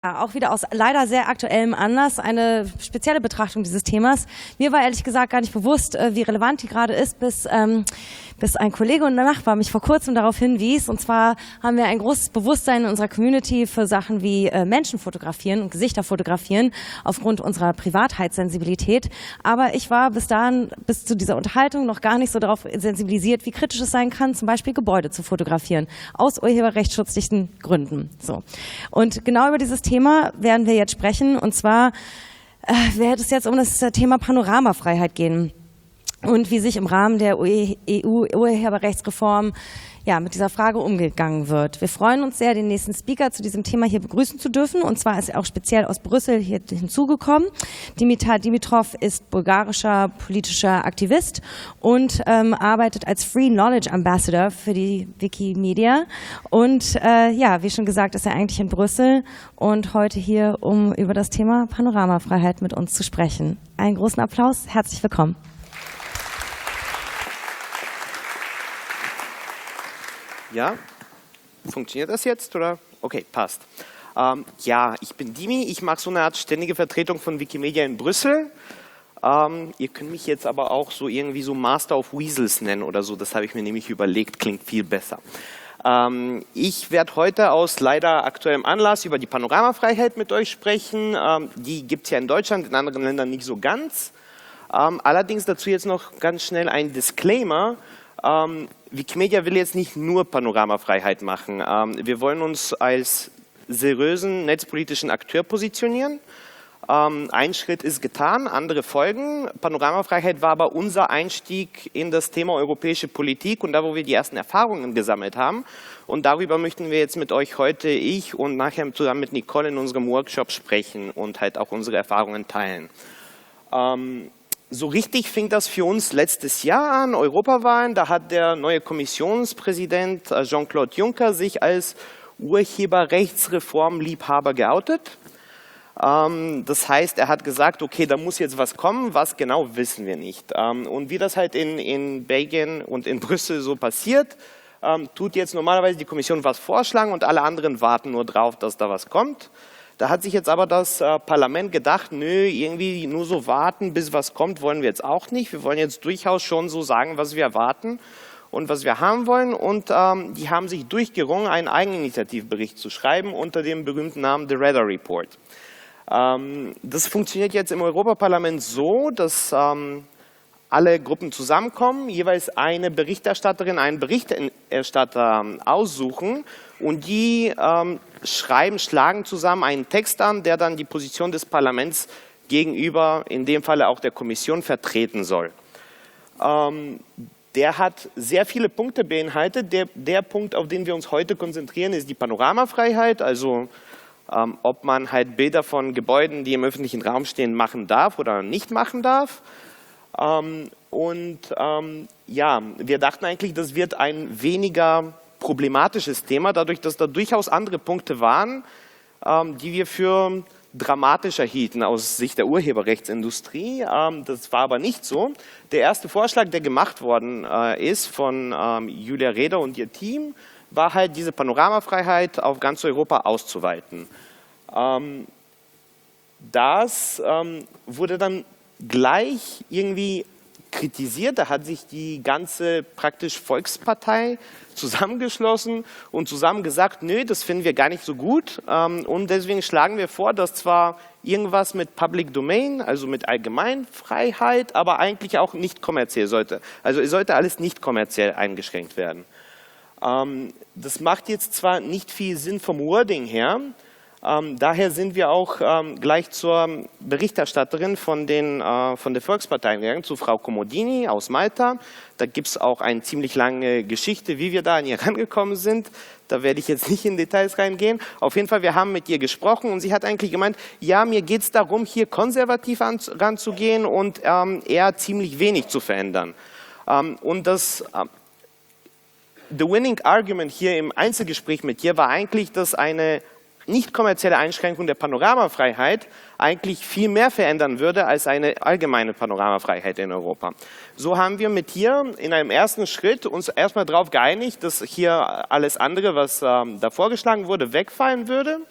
Auch wieder aus leider sehr aktuellem Anlass eine spezielle Betrachtung dieses Themas. Mir war ehrlich gesagt gar nicht bewusst, wie relevant die gerade ist, bis ein Kollege und ein Nachbar mich vor kurzem darauf hinwies. Und zwar haben wir ein großes Bewusstsein in unserer Community für Sachen wie Menschen fotografieren und Gesichter fotografieren aufgrund unserer Privatheitssensibilität. Aber ich war bis zu dieser Unterhaltung noch gar nicht so darauf sensibilisiert, wie kritisch es sein kann, zum Beispiel Gebäude zu fotografieren, aus urheberrechtsschutzlichen Gründen. So. Und genau über dieses Thema werden wir jetzt sprechen. Und zwar wird es jetzt um das Thema Panoramafreiheit gehen und wie sich im Rahmen der EU-Urheberrechtsreform mit dieser Frage umgegangen wird. Wir freuen uns sehr, den nächsten Speaker zu diesem Thema hier begrüßen zu dürfen. Und zwar ist er auch speziell aus Brüssel hier hinzugekommen. Dimitar Dimitrov ist bulgarischer politischer Aktivist und arbeitet als Free Knowledge Ambassador für die Wikimedia. Und wie schon gesagt, ist er eigentlich in Brüssel und heute hier, um über das Thema Panoramafreiheit mit uns zu sprechen. Einen großen Applaus, herzlich willkommen. Ja, funktioniert das jetzt oder? Okay, passt. Ich bin Dimi, ich mache so eine Art ständige Vertretung von Wikimedia in Brüssel. Ihr könnt mich jetzt aber auch so irgendwie so Master of Weasels nennen oder so, das habe ich mir nämlich überlegt, klingt viel besser. Ich werde heute aus leider aktuellem Anlass über die Panoramafreiheit mit euch sprechen. Die gibt es ja in Deutschland, in anderen Ländern nicht so ganz. Allerdings dazu jetzt noch ganz schnell ein Disclaimer. Wikimedia will jetzt nicht nur Panoramafreiheit machen. Wir wollen uns als seriösen netzpolitischen Akteur positionieren. Ein Schritt ist getan, andere folgen. Panoramafreiheit war aber unser Einstieg in das Thema europäische Politik und da, wo wir die ersten Erfahrungen gesammelt haben. Und darüber möchten wir jetzt mit euch heute, ich und nachher zusammen mit Nicole in unserem Workshop sprechen und halt auch unsere Erfahrungen teilen. So richtig fing das für uns letztes Jahr an, Europawahlen. Da hat der neue Kommissionspräsident Jean-Claude Juncker sich als Urheberrechtsreformliebhaber geoutet. Das heißt, er hat gesagt, okay, da muss jetzt was kommen, was genau wissen wir nicht. Und wie das halt in Belgien und in Brüssel so passiert, tut jetzt normalerweise die Kommission was vorschlagen und alle anderen warten nur drauf, dass da was kommt. Da hat sich jetzt aber das Parlament gedacht, nö, irgendwie nur so warten, bis was kommt, wollen wir jetzt auch nicht. Wir wollen jetzt durchaus schon so sagen, was wir erwarten und was wir haben wollen. Und die haben sich durchgerungen, einen Eigeninitiativbericht zu schreiben unter dem berühmten Namen The Redder Report. Das funktioniert jetzt im Europaparlament so, dass alle Gruppen zusammenkommen, jeweils eine Berichterstatterin, einen Berichterstatter aussuchen und die schlagen zusammen einen Text an, der dann die Position des Parlaments gegenüber, in dem Falle auch der Kommission, vertreten soll. Der hat sehr viele Punkte beinhaltet. Der Punkt, auf den wir uns heute konzentrieren, ist die Panoramafreiheit, also ob man halt Bilder von Gebäuden, die im öffentlichen Raum stehen, machen darf oder nicht machen darf. Wir dachten eigentlich, das wird ein weniger problematisches Thema, dadurch, dass da durchaus andere Punkte waren, die wir für dramatischer hielten aus Sicht der Urheberrechtsindustrie. Das war aber nicht so. Der erste Vorschlag, der gemacht worden ist von Julia Reda und ihr Team, war halt diese Panoramafreiheit auf ganz Europa auszuweiten. Das wurde dann gleich irgendwie kritisiert. Da hat sich die ganze praktisch Volkspartei zusammengeschlossen und zusammen gesagt, nö, das finden wir gar nicht so gut. Und deswegen schlagen wir vor, dass zwar irgendwas mit Public Domain, also mit Allgemeinfreiheit, aber eigentlich auch nicht kommerziell sollte. Also es sollte alles nicht kommerziell eingeschränkt werden. Das macht jetzt zwar nicht viel Sinn vom Wording her, daher sind wir auch gleich zur Berichterstatterin von der Volkspartei gegangen, zu Frau Comodini aus Malta. Da gibt es auch eine ziemlich lange Geschichte, wie wir da an ihr rangekommen sind. Da werde ich jetzt nicht in Details reingehen. Auf jeden Fall, wir haben mit ihr gesprochen und sie hat eigentlich gemeint, ja, mir geht es darum, hier konservativ ranzugehen und eher ziemlich wenig zu verändern. Und das The winning argument hier im Einzelgespräch mit ihr war eigentlich, dass eine nicht kommerzielle Einschränkung der Panoramafreiheit eigentlich viel mehr verändern würde als eine allgemeine Panoramafreiheit in Europa. So haben wir mit ihr in einem ersten Schritt uns erstmal darauf geeinigt, dass hier alles andere, was da vorgeschlagen wurde, wegfallen würde.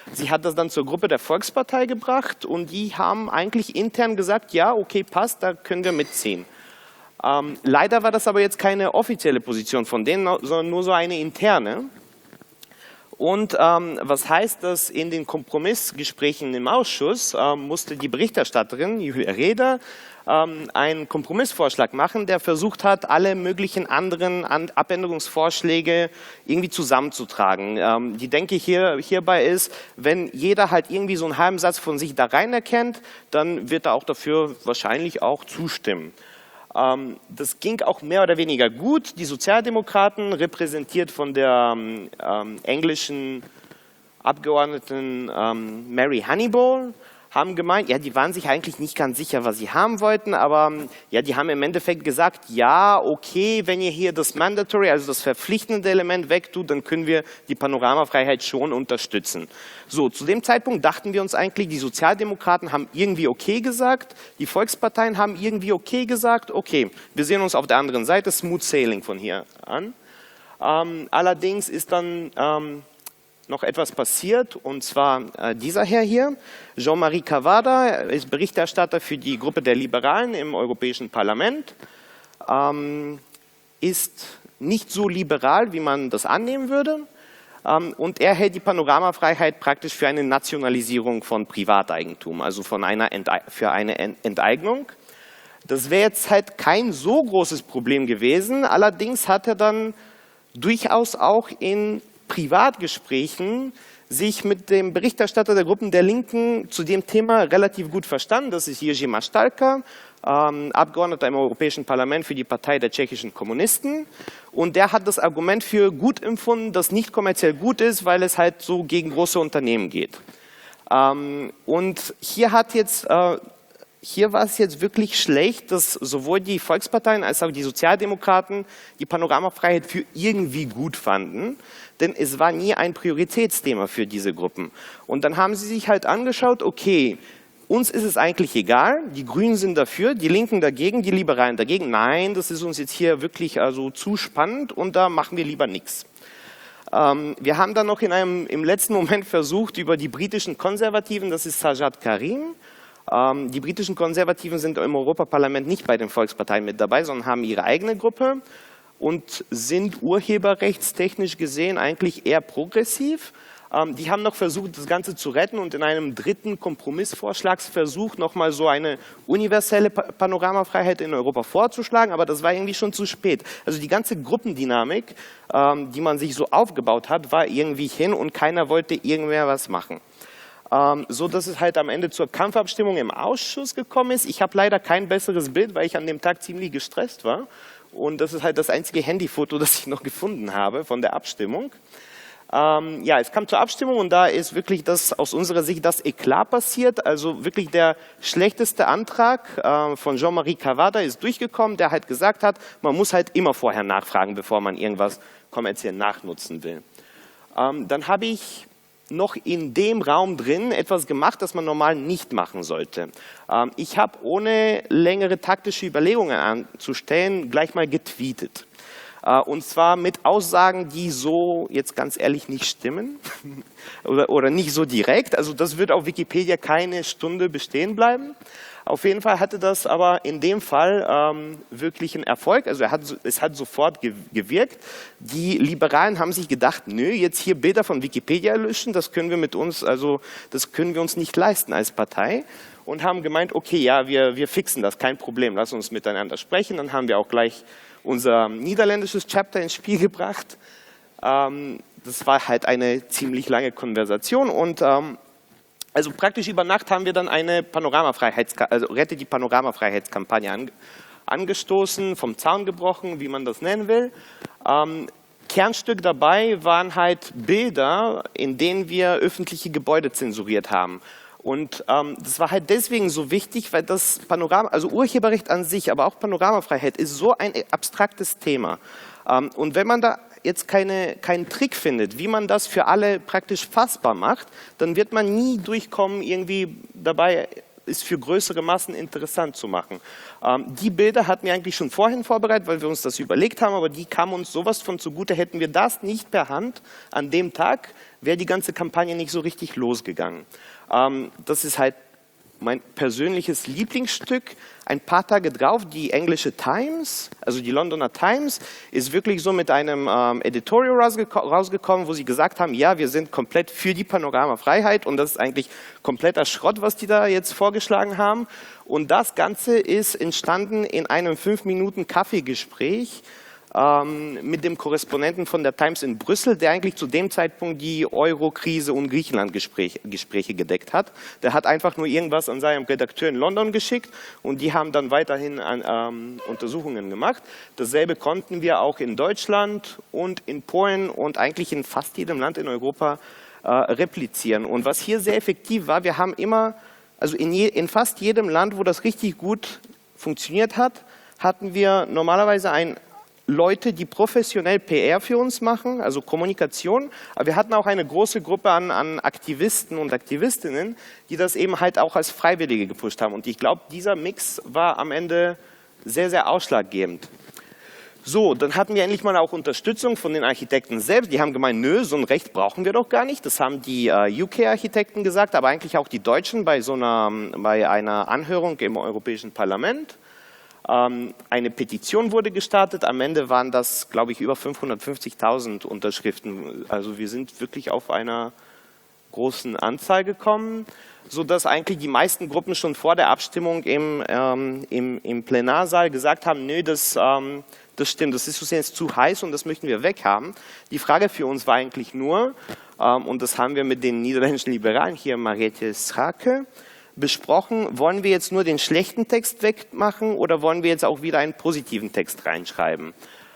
Sie hat das dann zur Gruppe der Volkspartei gebracht und die haben eigentlich intern gesagt, ja, okay, passt, da können wir mitziehen. Leider war das aber jetzt keine offizielle Position von denen, sondern nur so eine interne. Und was heißt das? In den Kompromissgesprächen im Ausschuss musste die Berichterstatterin, Julia Reda, einen Kompromissvorschlag machen, der versucht hat, alle möglichen anderen Abänderungsvorschläge irgendwie zusammenzutragen. Die Denke hierbei ist, wenn jeder halt irgendwie so einen halben Satz von sich da rein erkennt, dann wird er auch dafür wahrscheinlich auch zustimmen. Das ging auch mehr oder weniger gut. Die Sozialdemokraten, repräsentiert von der englischen Abgeordneten Mary Honeyball, haben gemeint, ja, die waren sich eigentlich nicht ganz sicher, was sie haben wollten, aber ja, die haben im Endeffekt gesagt, ja, okay, wenn ihr hier das Mandatory, also das verpflichtende Element wegtut, dann können wir die Panoramafreiheit schon unterstützen. So, zu dem Zeitpunkt dachten wir uns eigentlich, die Sozialdemokraten haben irgendwie okay gesagt, die Volksparteien haben irgendwie okay gesagt, okay, wir sehen uns auf der anderen Seite, smooth sailing von hier an. Allerdings ist dann noch etwas passiert, und zwar dieser Herr hier, Jean-Marie Cavada, ist Berichterstatter für die Gruppe der Liberalen im Europäischen Parlament, ist nicht so liberal, wie man das annehmen würde, und er hält die Panoramafreiheit praktisch für eine Nationalisierung von Privateigentum, also für eine Enteignung. Das wäre jetzt halt kein so großes Problem gewesen, allerdings hat er dann durchaus auch in Privatgesprächen sich mit dem Berichterstatter der Gruppen der Linken zu dem Thema relativ gut verstanden. Das ist Jerzy Maštálka, Abgeordneter im Europäischen Parlament für die Partei der tschechischen Kommunisten. Und der hat das Argument für gut empfunden, das nicht kommerziell gut ist, weil es halt so gegen große Unternehmen geht. Und hier war es jetzt wirklich schlecht, dass sowohl die Volksparteien als auch die Sozialdemokraten die Panoramafreiheit für irgendwie gut fanden, denn es war nie ein Prioritätsthema für diese Gruppen. Und dann haben sie sich halt angeschaut, okay, uns ist es eigentlich egal, die Grünen sind dafür, die Linken dagegen, die Liberalen dagegen. Nein, das ist uns jetzt hier wirklich also zu spannend und da machen wir lieber nichts. Wir haben dann noch im letzten Moment versucht, über die britischen Konservativen, das ist Sajad Karim, die britischen Konservativen sind im Europaparlament nicht bei den Volksparteien mit dabei, sondern haben ihre eigene Gruppe und sind urheberrechtstechnisch gesehen eigentlich eher progressiv. Die haben noch versucht, das Ganze zu retten und in einem dritten Kompromissvorschlagsversuch nochmal so eine universelle Panoramafreiheit in Europa vorzuschlagen, aber das war irgendwie schon zu spät. Also die ganze Gruppendynamik, die man sich so aufgebaut hat, war irgendwie hin und keiner wollte irgendwer was machen. So dass es halt am Ende zur Kampfabstimmung im Ausschuss gekommen ist. Ich habe leider kein besseres Bild, weil ich an dem Tag ziemlich gestresst war. Und das ist halt das einzige Handyfoto, das ich noch gefunden habe von der Abstimmung. Ja, es kam zur Abstimmung und da ist wirklich aus unserer Sicht das Eklat passiert. Also wirklich der schlechteste Antrag von Jean-Marie Cavada ist durchgekommen, der halt gesagt hat, man muss halt immer vorher nachfragen, bevor man irgendwas kommerziell nachnutzen will. Dann habe ich noch in dem Raum drin etwas gemacht, das man normal nicht machen sollte. Ich habe, ohne längere taktische Überlegungen anzustellen, gleich mal getweetet. Und zwar mit Aussagen, die so jetzt ganz ehrlich nicht stimmen oder nicht so direkt. Also das wird auf Wikipedia keine Stunde bestehen bleiben. Auf jeden Fall hatte das aber in dem Fall wirklich einen Erfolg. Also es hat sofort gewirkt. Die Liberalen haben sich gedacht, nö, jetzt hier Bilder von Wikipedia löschen, das können wir uns nicht leisten als Partei. Und haben gemeint, okay, ja, wir fixen das, kein Problem, lass uns miteinander sprechen. Dann haben wir auch gleich unser niederländisches Chapter ins Spiel gebracht. Das war halt eine ziemlich lange Konversation und also praktisch über Nacht haben wir dann eine Rette die Panoramafreiheitskampagne angestoßen, vom Zaun gebrochen, wie man das nennen will. Kernstück dabei waren halt Bilder, in denen wir öffentliche Gebäude zensuriert haben. Und das war halt deswegen so wichtig, weil das also Urheberrecht an sich, aber auch Panoramafreiheit ist so ein abstraktes Thema. Und wenn man da jetzt keinen Trick findet, wie man das für alle praktisch fassbar macht, dann wird man nie durchkommen, irgendwie dabei ist für größere Massen interessant zu machen. Die Bilder hatten wir eigentlich schon vorhin vorbereitet, weil wir uns das überlegt haben, aber die kamen uns sowas von zugute. Hätten wir das nicht per Hand an dem Tag, wäre die ganze Kampagne nicht so richtig losgegangen. Das ist halt mein persönliches Lieblingsstück. Ein paar Tage drauf, die englische Times, also die Londoner Times, ist wirklich so mit einem Editorial rausgekommen, wo sie gesagt haben, ja, wir sind komplett für die Panoramafreiheit und das ist eigentlich kompletter Schrott, was die da jetzt vorgeschlagen haben. Und das Ganze ist entstanden in einem 5-Minuten-Kaffeegespräch mit dem Korrespondenten von der Times in Brüssel, der eigentlich zu dem Zeitpunkt die Euro-Krise und Griechenland-Gespräche gedeckt hat. Der hat einfach nur irgendwas an seinem Redakteur in London geschickt und die haben dann weiterhin Untersuchungen gemacht. Dasselbe konnten wir auch in Deutschland und in Polen und eigentlich in fast jedem Land in Europa replizieren. Und was hier sehr effektiv war, wir haben immer, also in fast jedem Land, wo das richtig gut funktioniert hat, hatten wir normalerweise Leute, die professionell PR für uns machen, also Kommunikation, aber wir hatten auch eine große Gruppe an Aktivisten und Aktivistinnen, die das eben halt auch als Freiwillige gepusht haben. Und ich glaube, dieser Mix war am Ende sehr, sehr ausschlaggebend. So, dann hatten wir endlich mal auch Unterstützung von den Architekten selbst. Die haben gemeint, nö, so ein Recht brauchen wir doch gar nicht. Das haben die UK-Architekten gesagt, aber eigentlich auch die Deutschen bei einer Anhörung im Europäischen Parlament. Eine Petition wurde gestartet. Am Ende waren das, glaube ich, über 550.000 Unterschriften. Also wir sind wirklich auf einer großen Anzahl gekommen, sodass eigentlich die meisten Gruppen schon vor der Abstimmung im Plenarsaal gesagt haben, nö, das stimmt, das ist uns jetzt zu heiß und das möchten wir weghaben. Die Frage für uns war eigentlich nur, und das haben wir mit den niederländischen Liberalen hier, Marietje Schaake, besprochen, wollen wir jetzt nur den schlechten Text wegmachen oder wollen wir jetzt auch wieder einen positiven Text reinschreiben?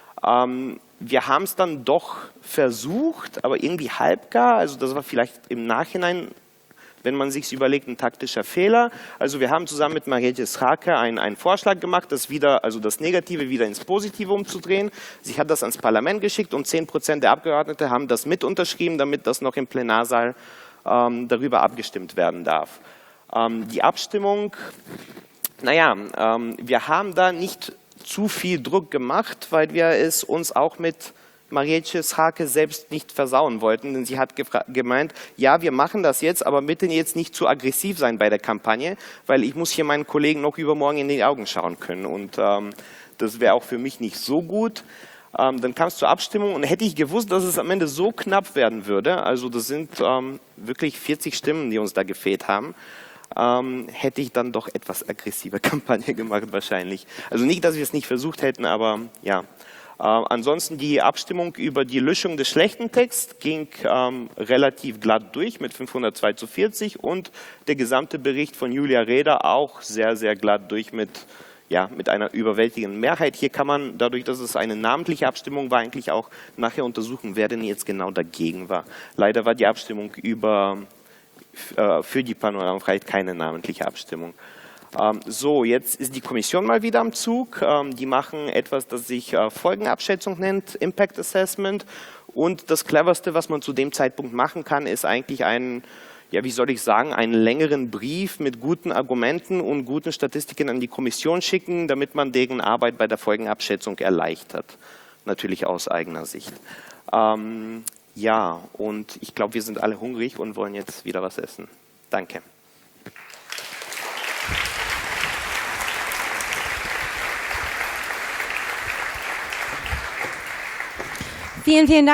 Wir haben es dann doch versucht, aber irgendwie halbgar, also das war vielleicht im Nachhinein, wenn man sich überlegt, ein taktischer Fehler. Also wir haben zusammen mit Marietje Schaake einen Vorschlag gemacht, das Negative wieder ins Positive umzudrehen. Sie hat das ans Parlament geschickt und 10% der Abgeordneten haben das mit unterschrieben, damit das noch im Plenarsaal darüber abgestimmt werden darf. Die Abstimmung, wir haben da nicht zu viel Druck gemacht, weil wir es uns auch mit Marietje Schaake selbst nicht versauen wollten, denn sie hat gemeint, ja, wir machen das jetzt, aber bitte jetzt nicht zu aggressiv sein bei der Kampagne, weil ich muss hier meinen Kollegen noch übermorgen in die Augen schauen können und das wäre auch für mich nicht so gut. Dann kam es zur Abstimmung und hätte ich gewusst, dass es am Ende so knapp werden würde, also das sind wirklich 40 Stimmen, die uns da gefehlt haben, hätte ich dann doch etwas aggressive Kampagne gemacht wahrscheinlich. Also nicht, dass wir es nicht versucht hätten, aber ja. Ansonsten die Abstimmung über die Löschung des schlechten Texts ging relativ glatt durch mit 502:40 und der gesamte Bericht von Julia Reda auch sehr, sehr glatt durch mit einer überwältigenden Mehrheit. Hier kann man, dadurch, dass es eine namentliche Abstimmung war, eigentlich auch nachher untersuchen, wer denn jetzt genau dagegen war. Leider war die Abstimmung für die Panoramafreiheit keine namentliche Abstimmung. So, jetzt ist die Kommission mal wieder am Zug. Die machen etwas, das sich Folgenabschätzung nennt, Impact Assessment. Und das Cleverste, was man zu dem Zeitpunkt machen kann, ist eigentlich einen längeren Brief mit guten Argumenten und guten Statistiken an die Kommission schicken, damit man deren Arbeit bei der Folgenabschätzung erleichtert. Natürlich aus eigener Sicht. Ja, und ich glaube, wir sind alle hungrig und wollen jetzt wieder was essen. Danke. Vielen, vielen Dank.